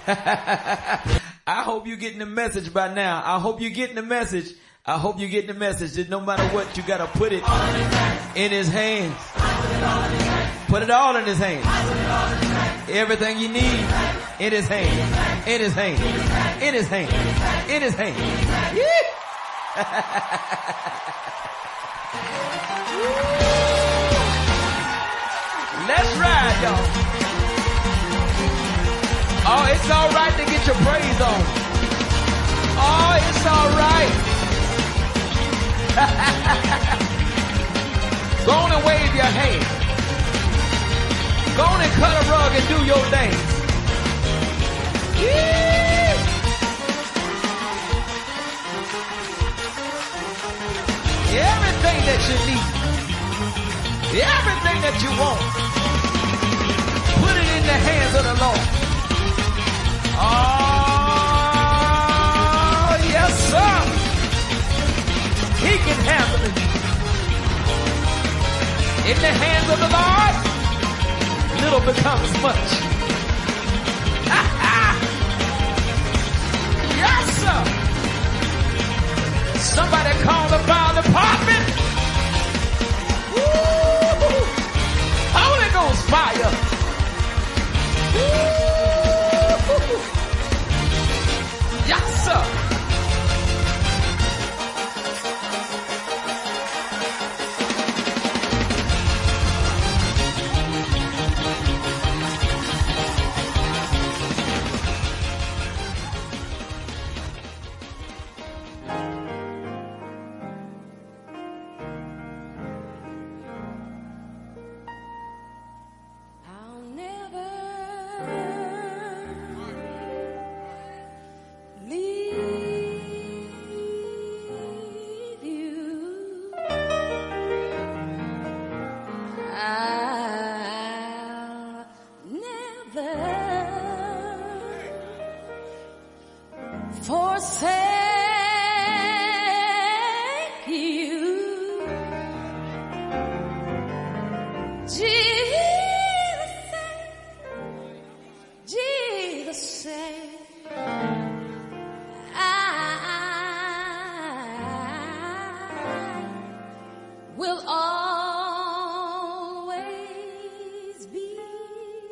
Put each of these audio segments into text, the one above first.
I hope you're getting the message by now. I hope you're getting the message. I hope you're getting the message that no matter what, you gotta put it in his hands. Put it all in his hands. Everything you need in his hand. In his hand. In his hand. In his hand. Yeah. Let's ride, y'all. Oh, it's all right to get your praise on. Oh, it's all right. Go on and wave your hand. Go on and cut a rug and do your dance. Yeah. Everything that you need, everything that you want, put it in the hands of the Lord. Oh, yes, sir. He can handle it. In the hands of the Lord, little becomes much. Yes, sir. Somebody call the fire department. Woo! Holy Ghost fire. Woo! Yes, sir.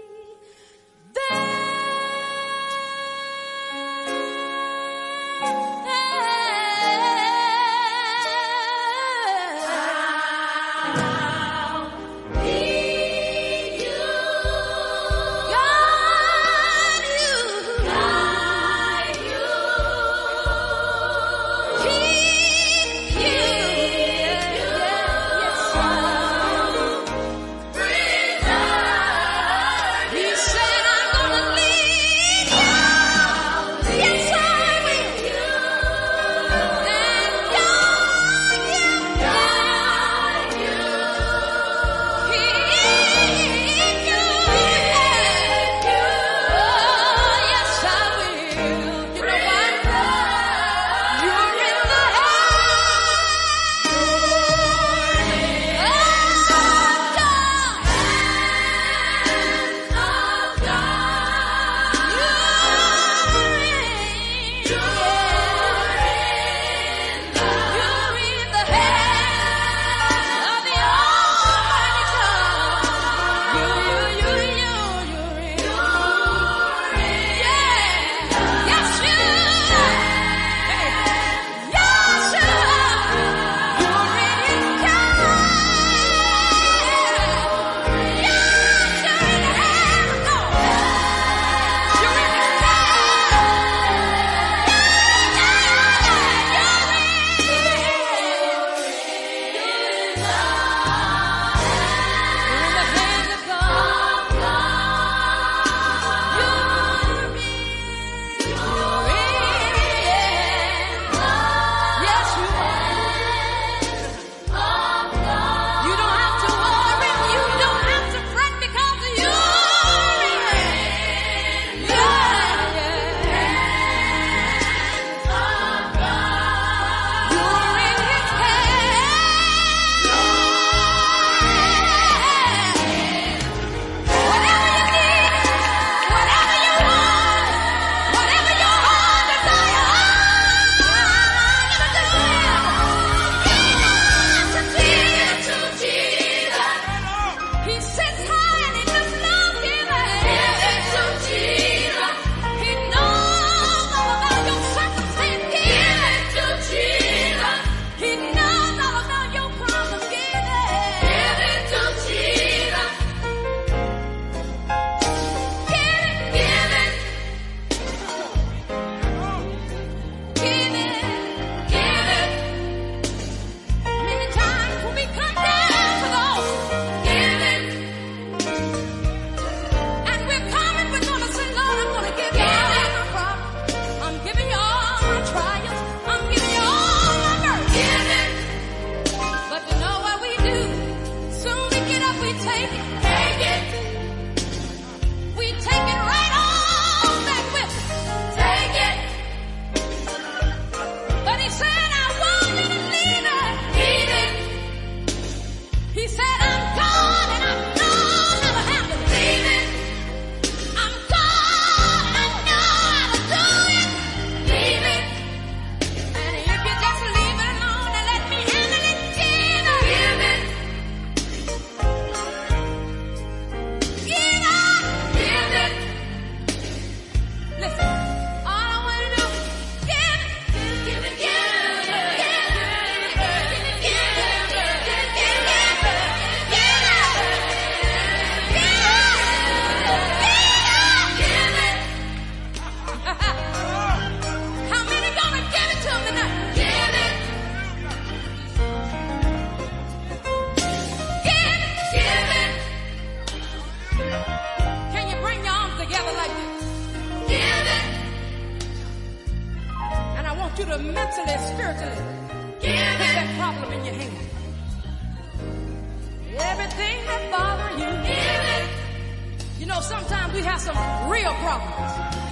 There. want you to mentally, spiritually put that problem in your hand. Everything that bothers you. You know, sometimes we have some real problems.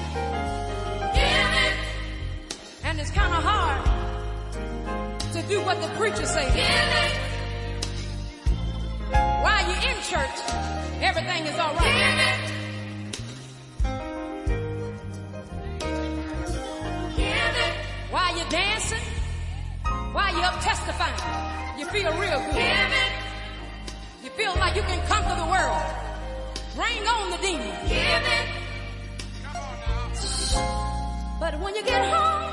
And it's kind of hard to do what the preacher says. While you're in church, everything is all right. While you're dancing, while you're up testifying, you feel real good. You feel like you can conquer the world. Bring on the demons. But when you get home,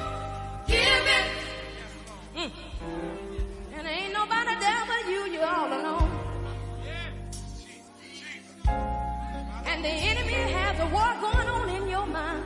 and there ain't nobody there but you, you're all alone. And the enemy has a war going on in your mind.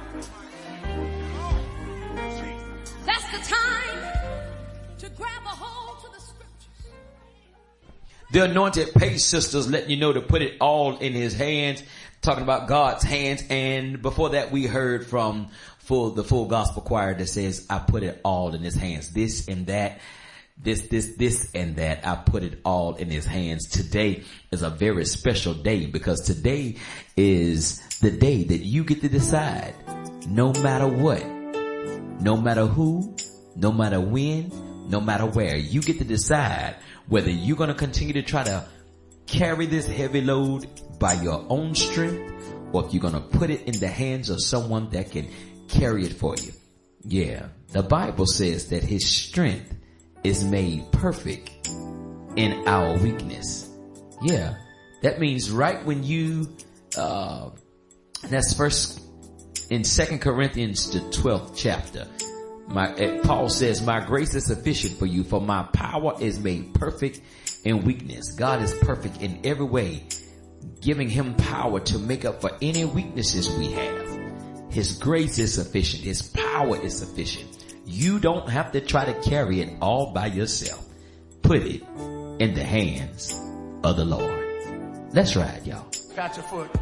That's the time to grab a hold to the scriptures. The Anointed Pace Sisters letting you know to put it all in his hands, talking about God's hands. And before that we heard from the full gospel choir that says, I put it all in his hands. This and that, this and that, I put it all in his hands. Today is a very special day because today is the day that you get to decide, no matter what, no matter who, no matter when, no matter where, you get to decide whether you're going to continue to try to carry this heavy load by your own strength or if you're going to put it in the hands of someone that can carry it for you. Yeah, the Bible says that his strength is made perfect in our weakness. Yeah, that means right when you, that's first in 2 Corinthians, the 12th chapter. Paul says, my grace is sufficient for you, for my power is made perfect in weakness. God is perfect in every way, giving him power to make up for any weaknesses we have. His grace is sufficient. His power is sufficient. You don't have to try to carry it all by yourself. Put it in the hands of the Lord. Let's ride, y'all. Got your foot.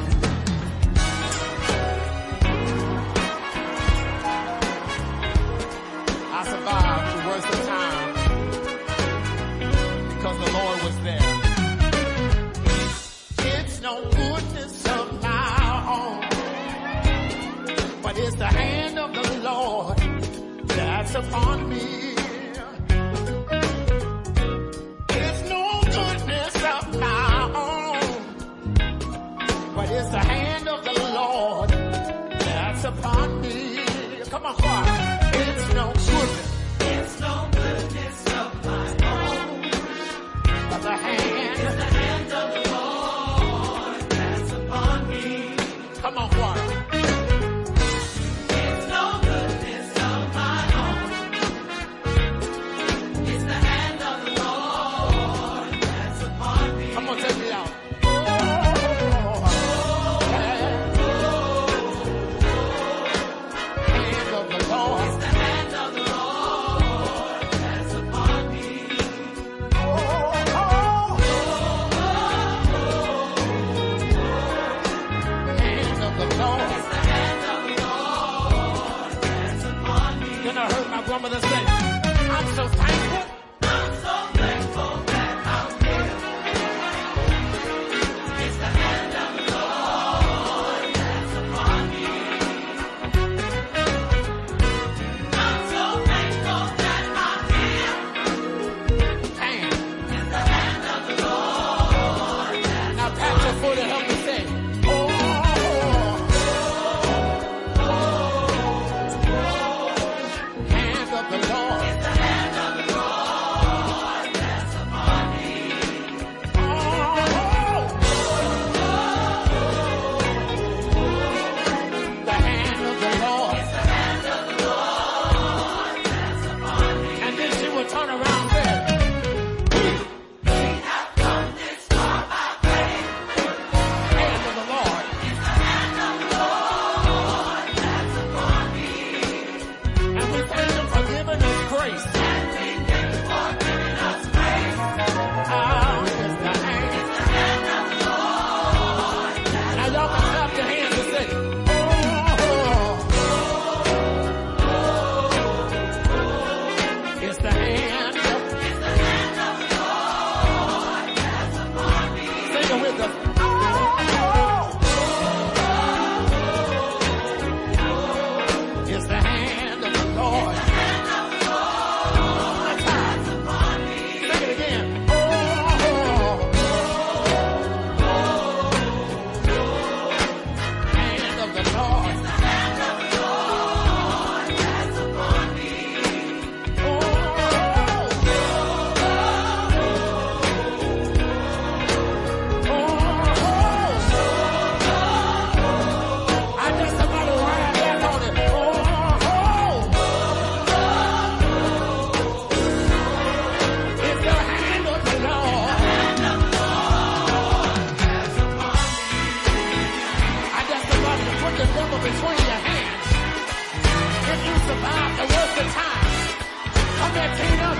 I survived the worst of time because the Lord was there. It's no goodness of my own, but it's the hand of the Lord that's upon me. It's no goodness of my own, but it's the hand of the Lord that's upon me. Come on, choir. It's no goodness. It's no goodness of my own, but the hand of the Lord that's upon me. Come on, choir. Grandmother say, I'm so thankful. I'm so thankful that I'm here. It's the hand of the Lord that's upon me. I'm so thankful that I'm here. Hand. It's the hand of the Lord that's now pat your foot and help me say, the Lord. put the devil between your hands. If you survive the worst of times, come here, Tina.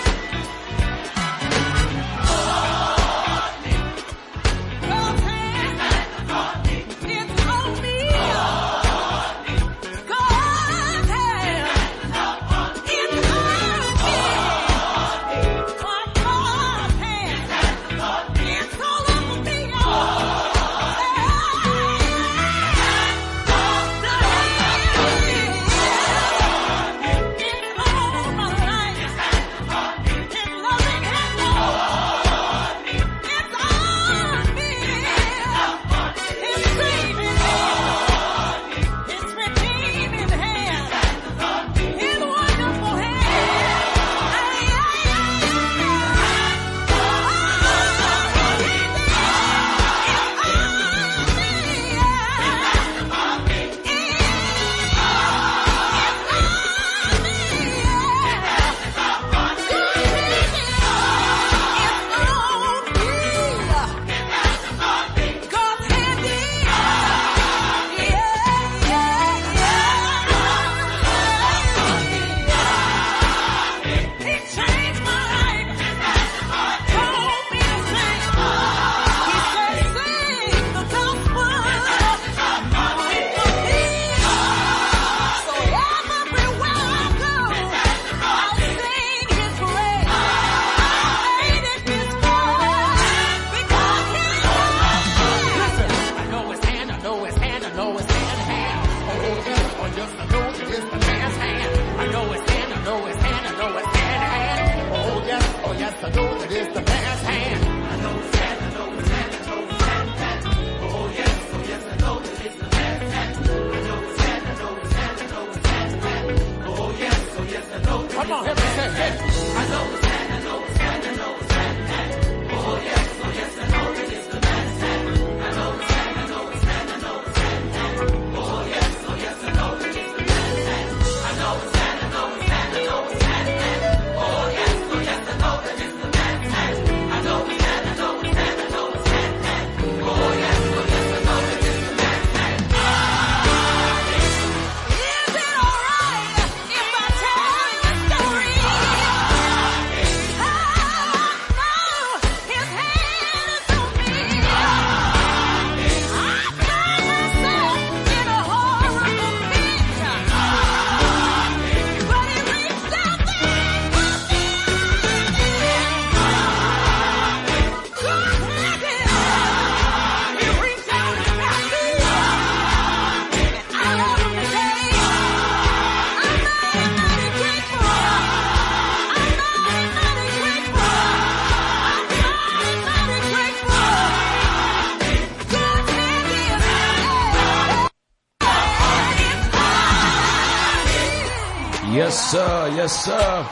Yes, sir.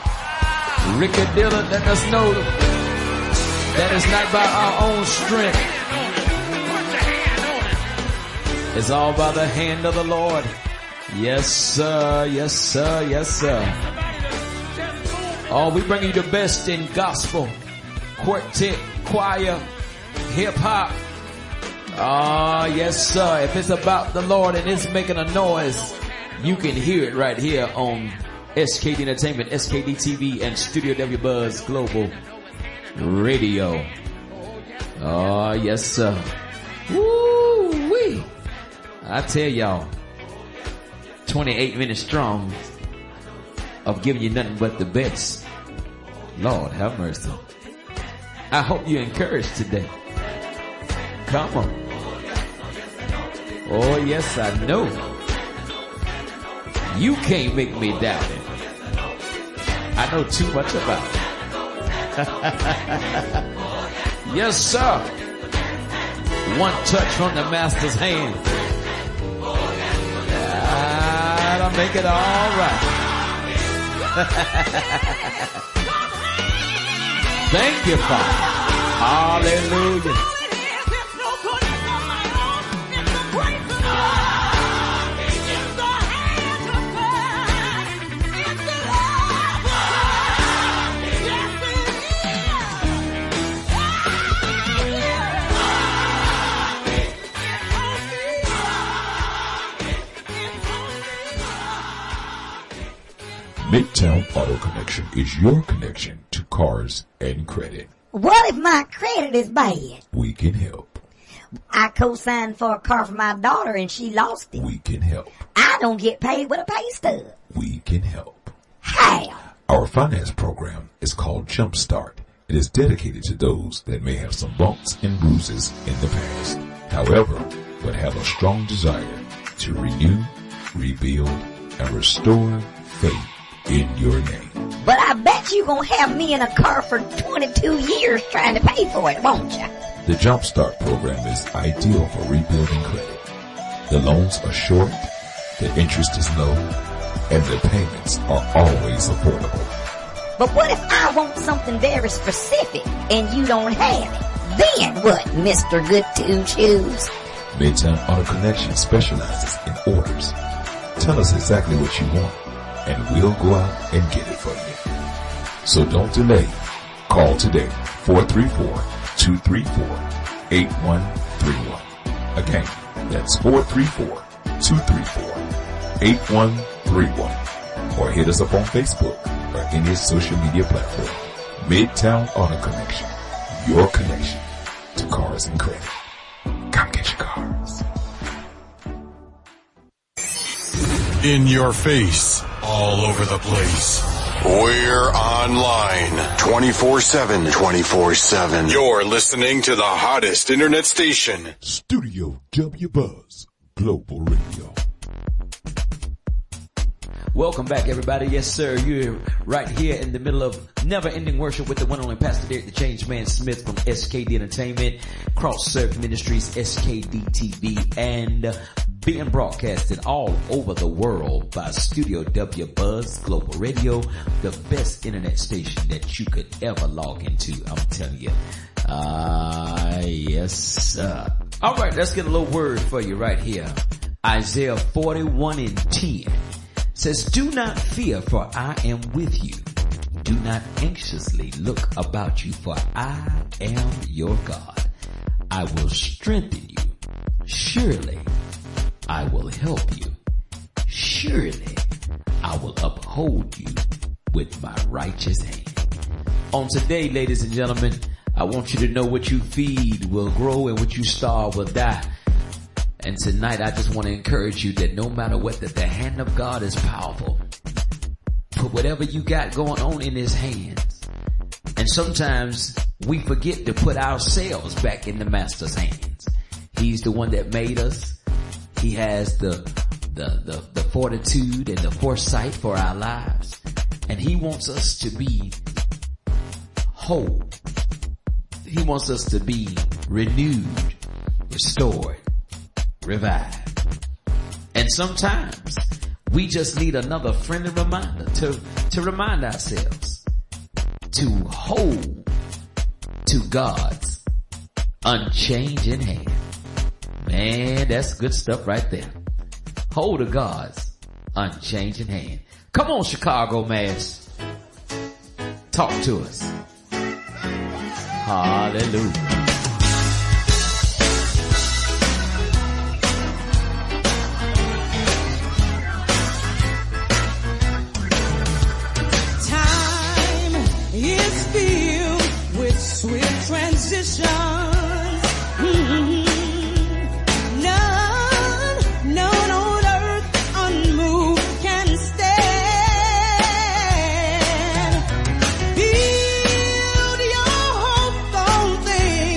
Ricky Dillon letting us know that it's not by our own strength. It's all by the hand of the Lord. Yes, sir. Yes, sir. Yes, sir. Oh, we bring you the best in gospel, quartet, choir, hip hop. Ah, yes, sir. If it's about the Lord and it's making a noise, you can hear it right here on SKD Entertainment, SKD TV, and Studio W Buzz Global Radio. Oh, yes, sir. Woo-wee. I tell y'all, 28 minutes strong of giving you nothing but the best. Lord, have mercy. I hope you're encouraged today. Come on. Oh, yes, I know. You can't make me doubt it. I know too much about it. Yes, sir. One touch from the master's hand. That'll make it all right. Thank you, Father. Hallelujah. Midtown Auto Connection is your connection to cars and credit. What if my credit is bad? We can help. I co-signed for a car for my daughter and she lost it. We can help. I don't get paid with a pay stub. We can help. How? Our finance program is called Jumpstart. It is dedicated to those that may have some bumps and bruises in the past. However, but have a strong desire to renew, rebuild, and restore faith in your name. But I bet you gonna have me in a car for 22 years trying to pay for it, won't you? The Jumpstart program is ideal for rebuilding credit. The loans are short, the interest is low, and the payments are always affordable. But what if I want something very specific and you don't have it? Then what, Mr. Good to Choose? Midtown Auto Connection specializes in orders. Tell us exactly what you want, and we'll go out and get it for you. So don't delay. Call today, 434-234-8131. Again, that's 434-234-8131. Or hit us up on Facebook or any social media platform. Midtown Auto Connection, your connection to cars and credit. Come get your cars. In your face, all over the place. We're online 24/7. You're listening to the hottest internet station. Studio W Buzz Global Radio. Welcome back, everybody. Yes, sir. You're right here in the middle of never-ending worship with the one and only Pastor Derek the Change Man Smith from SKD Entertainment, Cross Serve Ministries, SKD TV, and being broadcasted all over the world by Studio W Buzz Global Radio, the best internet station that you could ever log into. I'm telling you. Yes, sir. All right, let's get a little word for you right here. Isaiah 41:10. Says, do not fear, for I am with you. Do not anxiously look about you, for I am your God. I will strengthen you. Surely I will help you. Surely I will uphold you with my righteous hand. On today, ladies and gentlemen, I want you to know what you feed will grow and what you starve will die. And tonight I just want to encourage you that no matter what, that the hand of God is powerful. Put whatever you got going on in his hands. And sometimes we forget to put ourselves back in the master's hands. He's the one that made us. He has the fortitude and the foresight for our lives. And he wants us to be whole. He wants us to be renewed, restored, revived. And sometimes we just need another friendly reminder to remind ourselves to hold to God's unchanging hand. Man, that's good stuff right there. Hold to God's unchanging hand. Come on, Chicago Mass. Talk to us. Hallelujah. Is filled with swift transitions. None on earth unmoved can stand. Build your hope on things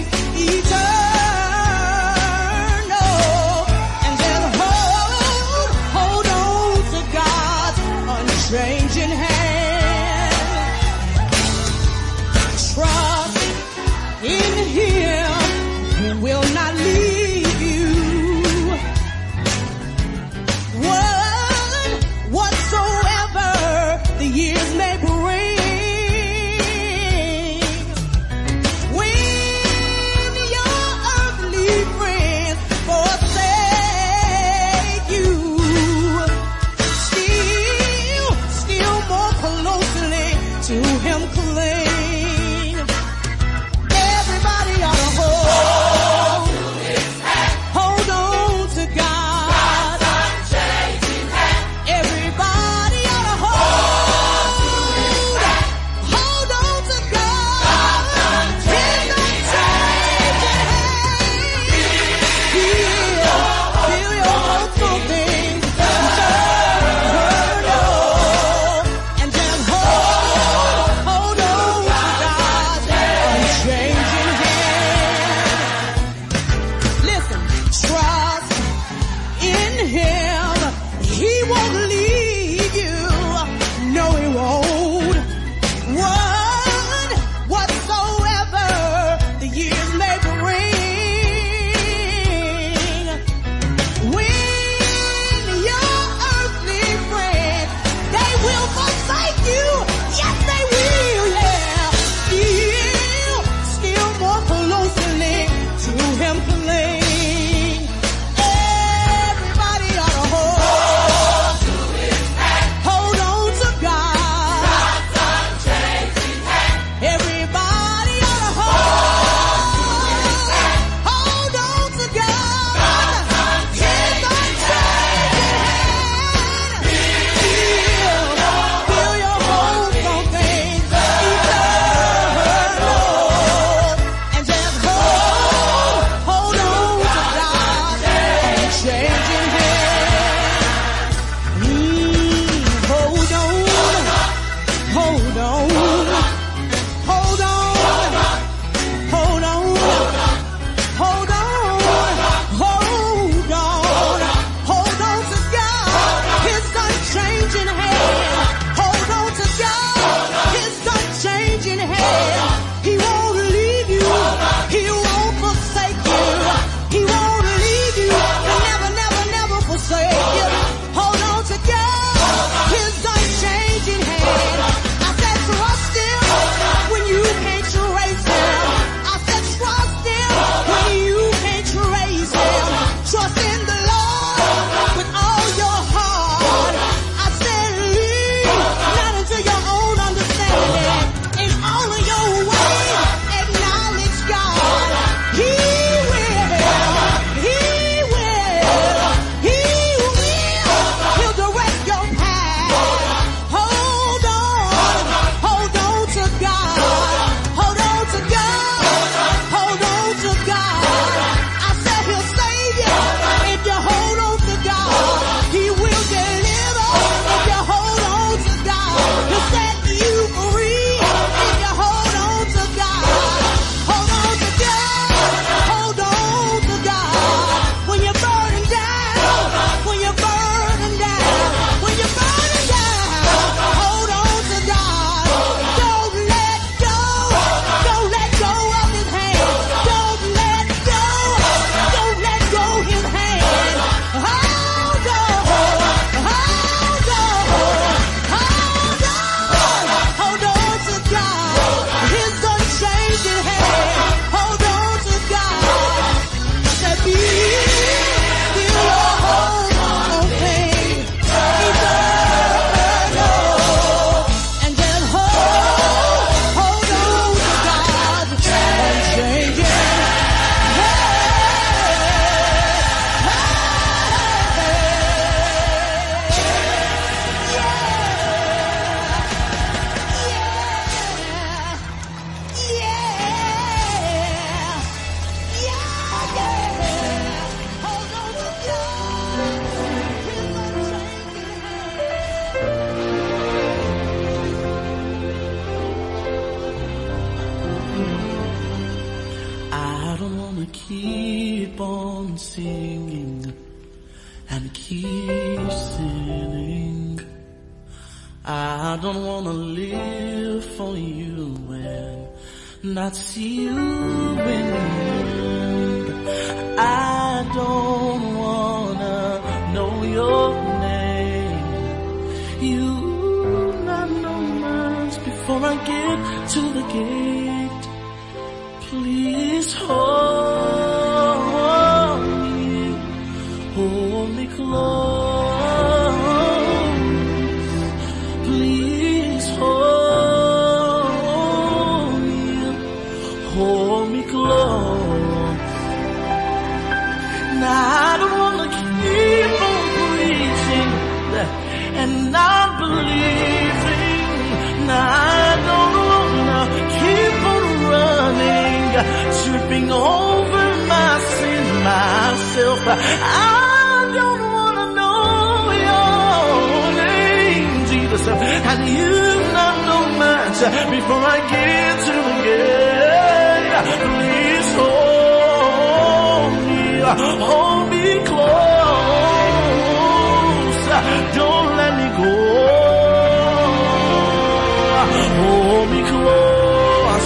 and keep sinning. I don't wanna live for you and not see you win. I don't wanna know your name. You not know much before I get to the gate. Please hold me close. Please hold me close. Now I don't wanna keep on preaching and not believing. Now I don't wanna keep on running, tripping over my sin myself. I don't wanna know your name, Jesus, and you not know much before I get to the gate. Please hold me close. Don't let me go. Hold me close.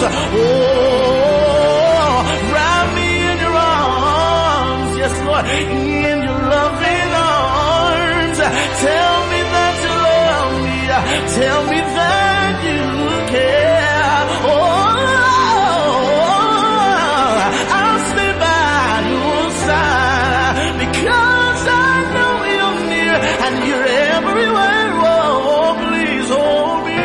Oh, wrap me in your arms. Yes, Lord, in your loving arms. Tell me that you love me. Tell me that you care. Oh, I'll stay by your side because I know you're near and you're everywhere. Oh, please hold me.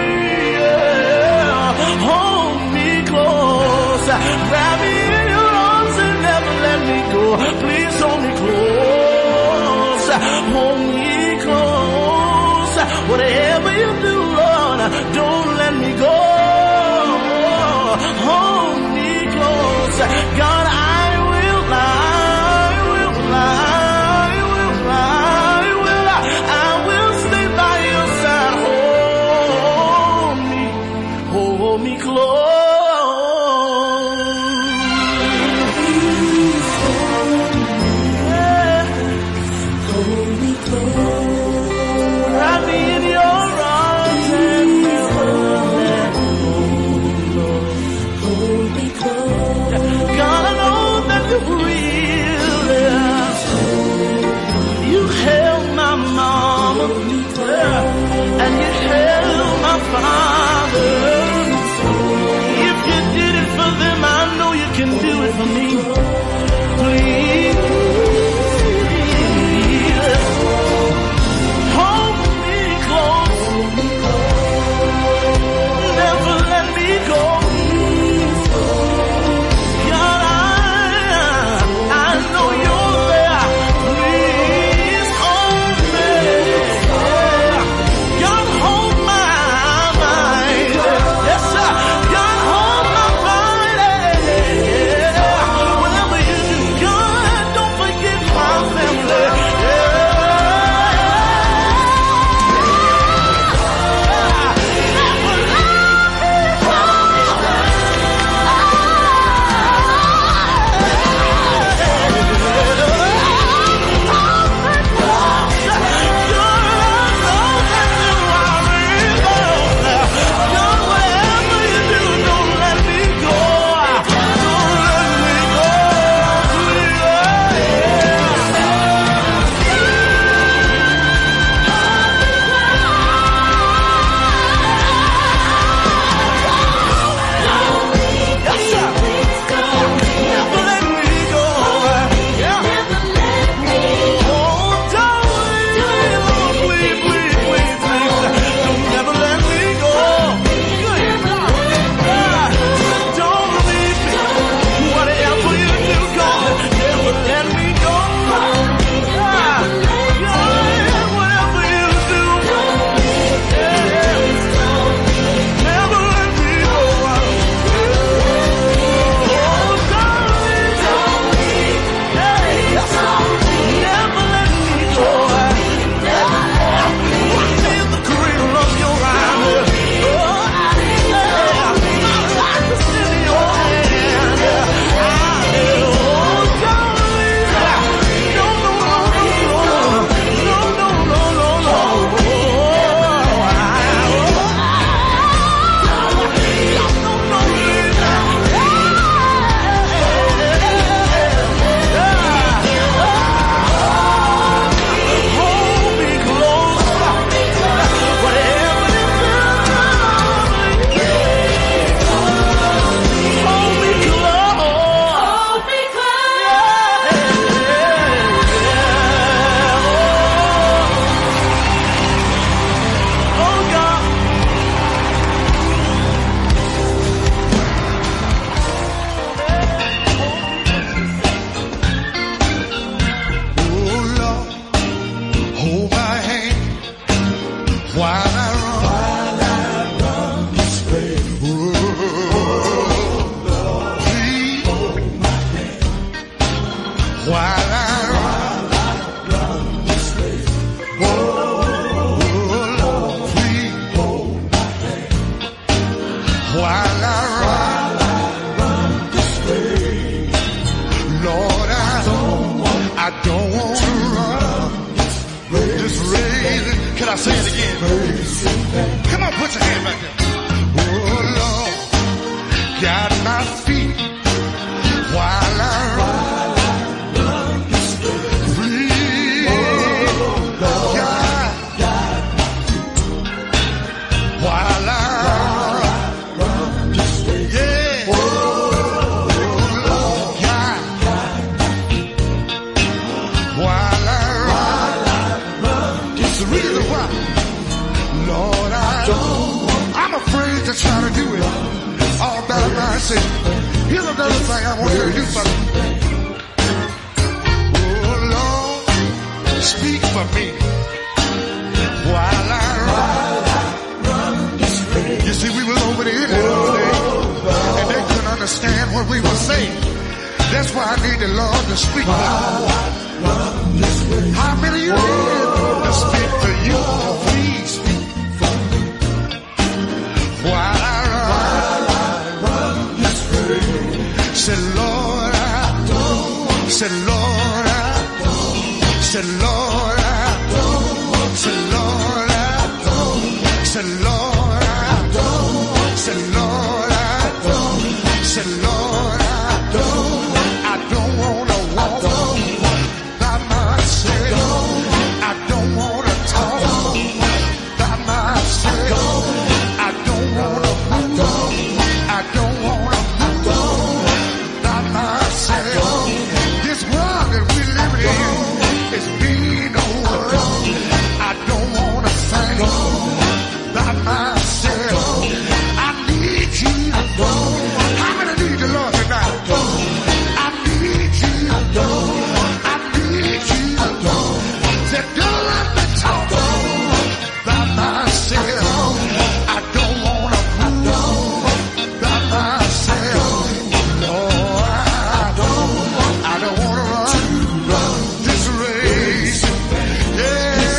Hold me close. Wrap me in your arms and never let me go. Please hold me close. Hold me close. Whatever you do, Lord, don't let me go. Hold me close. God, I will stay by your side. Hold me close. Hold me close. amazing. Can I say it again? Come on, put your hand back there. Oh, Lord, got my feet while I run this race. Please, God, while I run this race. Yeah. Oh, Lord, God, while I run. It's the reason why, Lord, I'm afraid to try to do it all by myself. Here's another thing I want you to do for me. Oh, Lord, speak for me while I run this race. You see, we was over there the other day, and they couldn't understand what we were saying. That's why I need the Lord to speak for me. How many of you need to speak for you? Please speak for me while I run this race. Say, Lord, I don't. Say, Lord, I don't. Say, Lord, I don't. Say, Lord, I don't. Say, Lord, I don't. Say, Lord, I don't. Say, Lord, I don't. I don't want to walk by myself. I don't want to talk by myself. I don't want to move. I don't want to move by myself. This world that we live in is being over. I don't want to think by myself. I need you. How many need the Lord tonight? I need you. I need you. Say, don't let me talk by myself. I don't want to move by myself. No, I don't want to run this race. Yeah.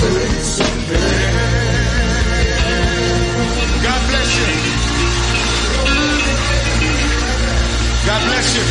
God bless you. God bless you.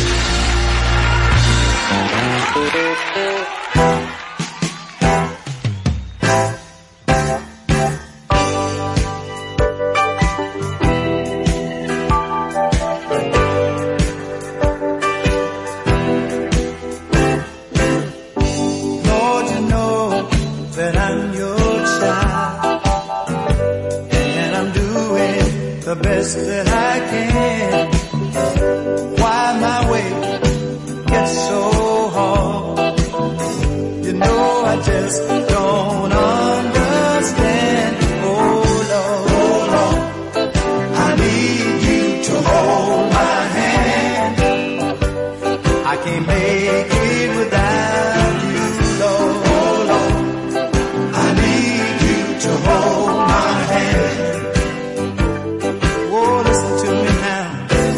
Lord, you know that I'm your child, and I'm doing the best that I can. Why my way gets so hard? You know I just don't understand. Oh Lord, I need you to hold my hand. I can't make it without you, Lord. I need you to hold my hand. Oh, listen to me now.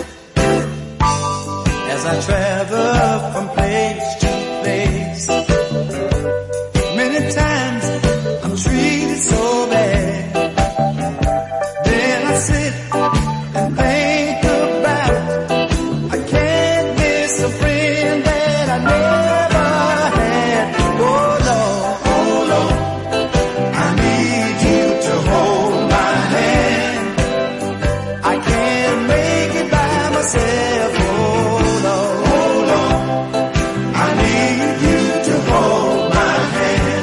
As I travel from place to place, many times I'm treated so bad. Then I sit and think about I can't miss a friend that I never had. Oh Lord, I need you to hold my hand. I can't make it by myself. Oh Lord, I need you to hold my hand.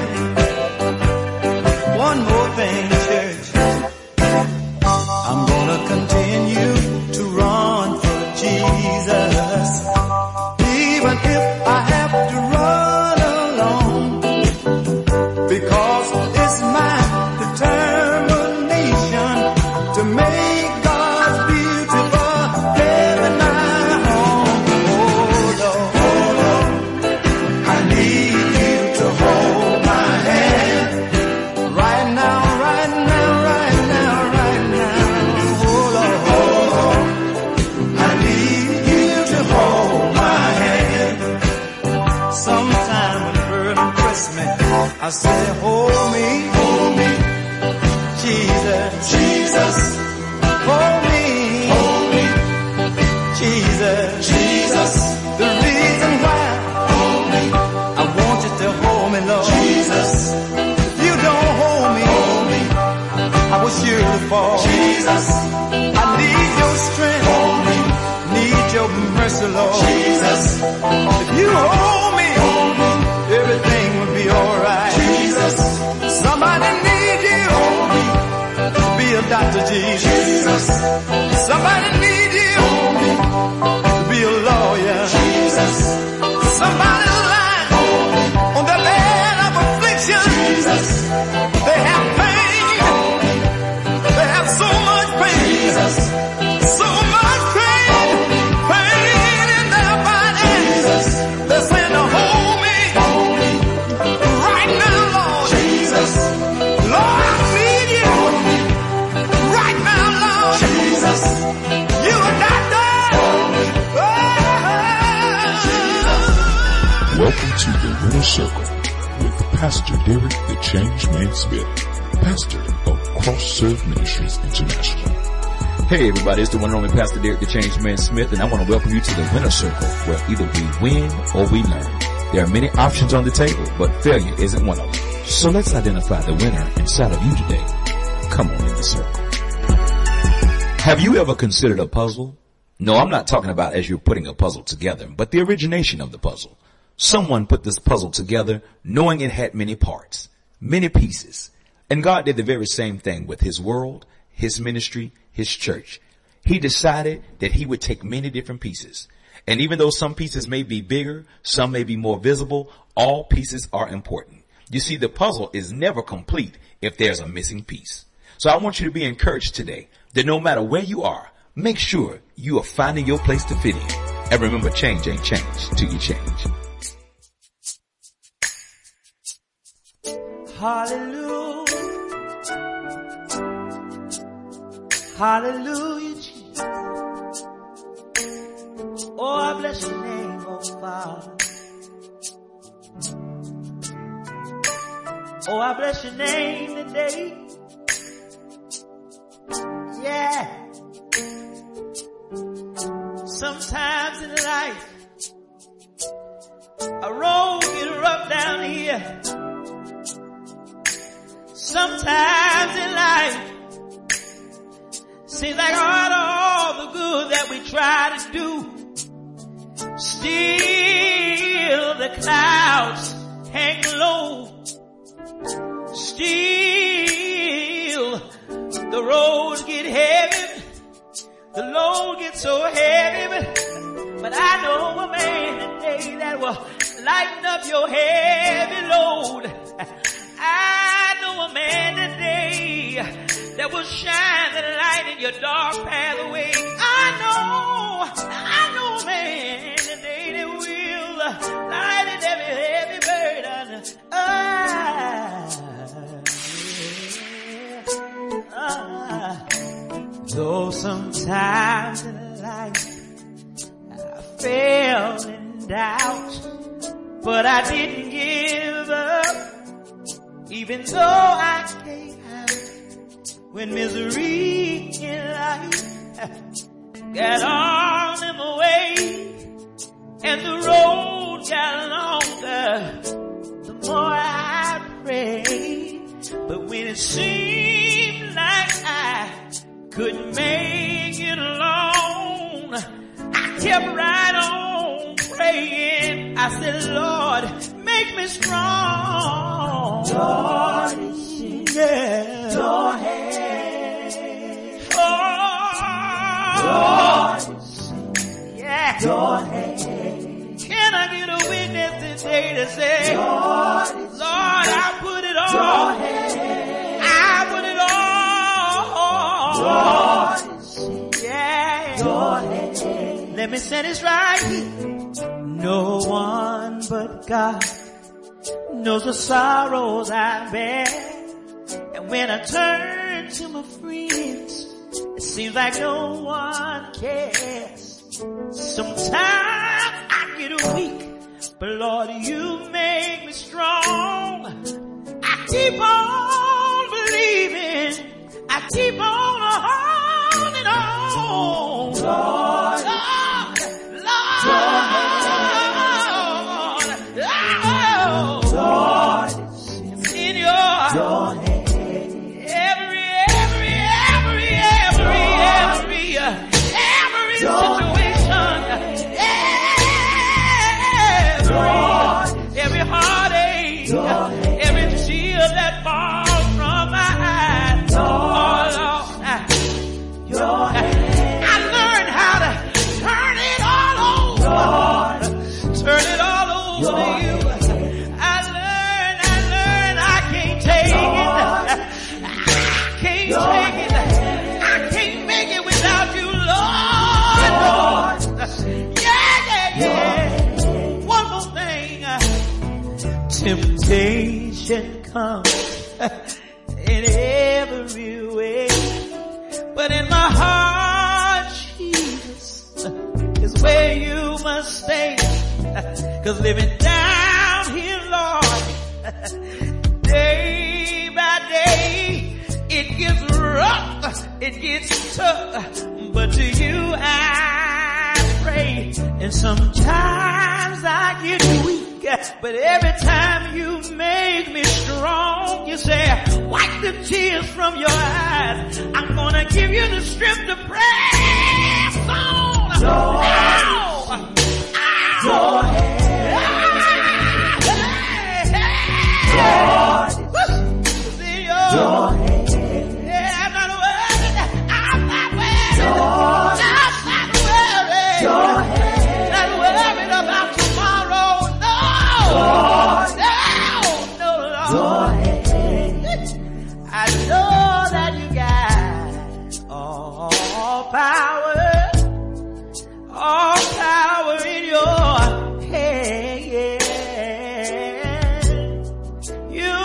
One more thing, church. I'm gonna continue to run for Jesus, even if I have to run alone, because it's my determination to make God's beautiful heaven my home. Oh Lord, I need you to hold my hand right now, right now, right now, right now. Oh Lord, I need you to hold my hand. Sometime when the burden press me, I say, hold me, Jesus, Jesus, hold me, Jesus, Jesus. The reason why I want you to hold me, Lord, Jesus. You don't fall. Jesus, I need your strength. Hold me. Need your mercy, Lord. Jesus, if you hold me, everything will be alright. Jesus, somebody need you. Hold me. To be a doctor, Jesus. Somebody need you. Hold me. To be a lawyer. Jesus. Somebody lying on the bed of affliction. Jesus. They have pain. They have so much pain. Jesus. So much pain. Pain in their body. Jesus. They're saying to hold me. Right now, Lord. Jesus. Lord, I need you. Right now, Lord. Jesus. You are not done. Welcome to the Winner Circle with Pastor Derek the Changeman Smith, pastor of Cross Serve Ministries International. Hey everybody, it's the one and only Pastor Derek the Changeman Smith, and I want to welcome you to the Winner Circle, where either we win or we learn. There are many options on the table, but failure isn't one of them. So let's identify the winner inside of you today. Come on in the circle. Have you ever considered a puzzle? No, I'm not talking about as you're putting a puzzle together, but the origination of the puzzle. Someone put this puzzle together knowing it had many parts, many pieces. And God did the very same thing with his world, his ministry, his church. He decided that he would take many different pieces. And even though some pieces may be bigger, some may be more visible, all pieces are important. You see, the puzzle is never complete if there's a missing piece. So I want you to be encouraged today that no matter where you are, make sure you are finding your place to fit in. And remember, change ain't change till you change. Hallelujah. Hallelujah, Jesus. Oh, I bless your name, oh Father. Oh, I bless your name today. Yeah. Sometimes in life, a road get rough down here. Sometimes in life, seems like all the good that we try to do, still the clouds hang low. Still the roads get heavy, the load gets so heavy, but I know a man today that will lighten up your heavy load. I know a man today that will shine the light in your dark pathway. I know a man today that will lighten every heavy burden. Though sometimes in life I fell in doubt, but I didn't give up. Even though I gave out when misery in life got all in the way and the road got longer, the more I prayed. But when it seemed like I couldn't make it alone, I kept right on praying. I said, Lord, make me strong. Lord, yeah. Your hand. Lord, yeah. Your hand. Can I get a witness today to say, Lord, I put it on. Your hand. I put it on. Lord, yeah. Your hand. Let me say this right here. No one but God knows the sorrows I bear. And when I turn to my friends, it seems like no one cares. Sometimes I get weak, but Lord, you make me strong. I keep on believing. I keep on holding on. Lord, Lord, it's in your hand. Every tears that fall from my eyes. Lord, your hand. I learned how to turn it all over. Lord, turn it all over to you. I learned I can't take it. I can't take it. I can't make it without you, Lord. Yeah. One more thing. Temptation comes in every way, but in my heart, Jesus is where you must stay. 'Cause living down here, Lord, day by day, it gets rough, it gets tough, but to you I pray, and sometimes I get weak. But every time you make me strong, you say, wipe the tears from your eyes. I'm gonna give you the strength to press on. Your hand. Your hand. Yeah, I'm not worried. I'm not worried. I'm not worried. Your hand. Not worried about tomorrow. Lord. No, Lord. I know that you got all power in your hand. You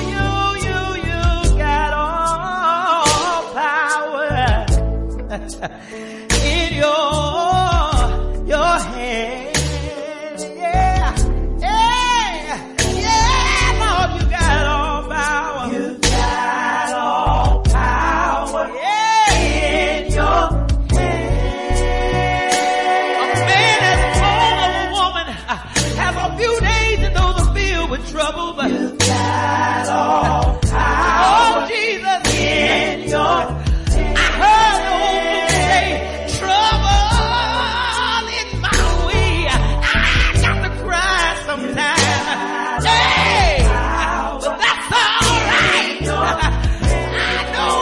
got all power in your hand. Trouble, but you got all power. Oh, Jesus, in your hand. I heard the old say, trouble in my way. I got to cry sometimes. Hey, but that's all right. I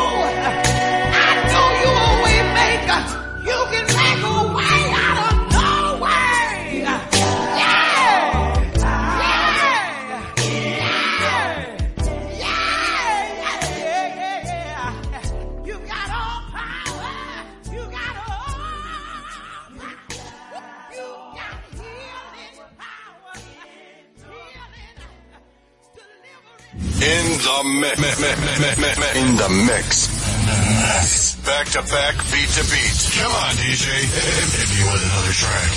know you're a way maker. You can make a way out of no way. In the mix. Back to back, beat to beat. Come on, DJ. Hit me with another track.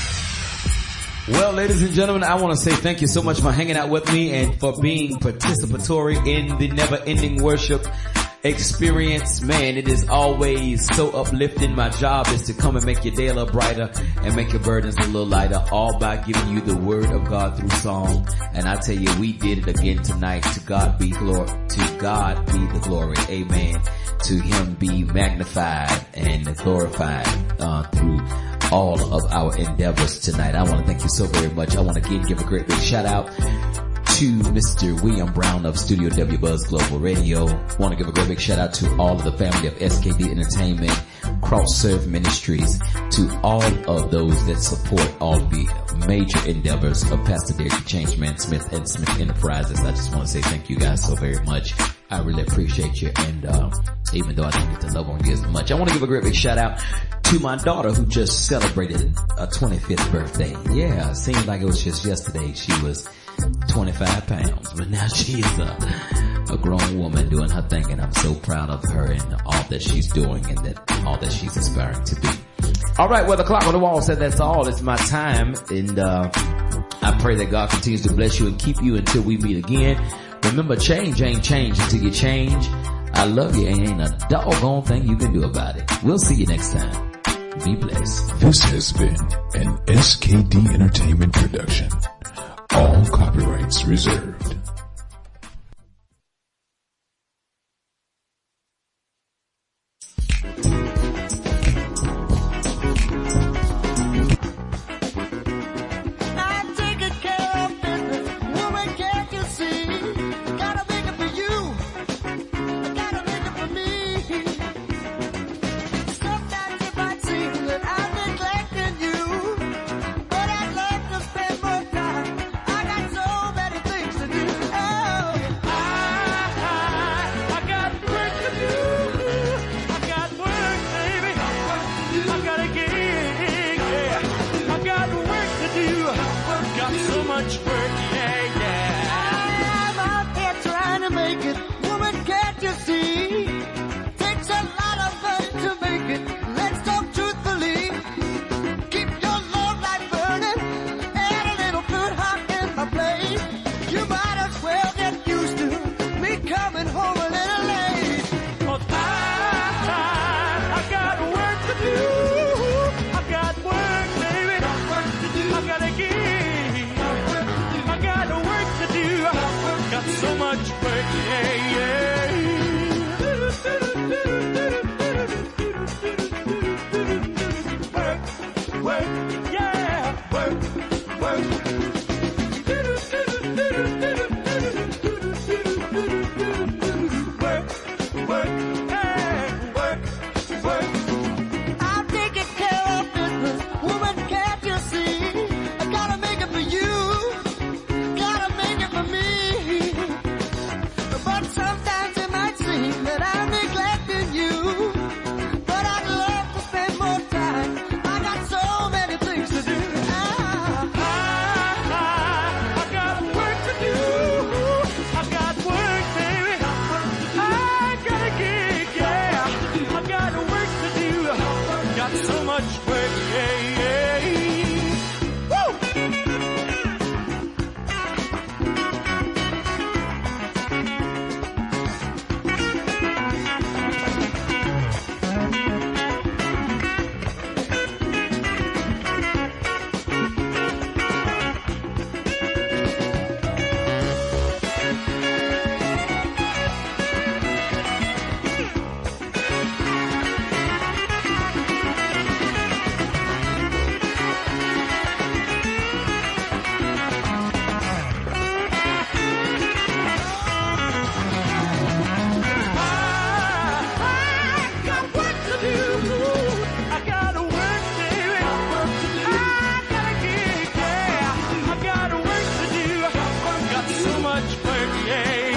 Well, ladies and gentlemen, I want to say thank you so much for hanging out with me and for being participatory in the never-ending worship experience. Man, it is always so uplifting. My job is to come and make your day a little brighter and make your burdens a little lighter, all by giving you the word of God through song. And I tell you, we did it again tonight. To God be glory. To God be the glory. Amen. To him be magnified and glorified through all of our endeavors tonight. I want to thank you so very much. I want to again give a great big shout out to Mr. William Brown of Studio W Buzz Global Radio. Want to give a great big shout out to all of the family of SKD Entertainment, Cross Serve Ministries, to all of those that support all the major endeavors of Pastor Derek Changeman Smith and Smith Enterprises. I just want to say thank you guys so very much. I really appreciate you, and even though I don't get to love on you as much, I want to give a great big shout out to my daughter who just celebrated a 25th birthday. Yeah, it seemed like it was just yesterday. She was 25 pounds, but now she is a grown woman doing her thing, and I'm so proud of her and all that she's doing and that all that she's aspiring to be. All right, well, the clock on the wall said that's all. It's my time, and I pray that God continues to bless you and keep you until we meet again. Remember, change ain't change until you change. I love you, and ain't a doggone thing you can do about it. We'll see you next time. Be blessed. This has been an SKD Entertainment production. All copyrights reserved. I take a care of business, woman, can't you see? Gotta make a got so much work, yeah, yeah. Work, work, yeah, work, work. So much work, yeah.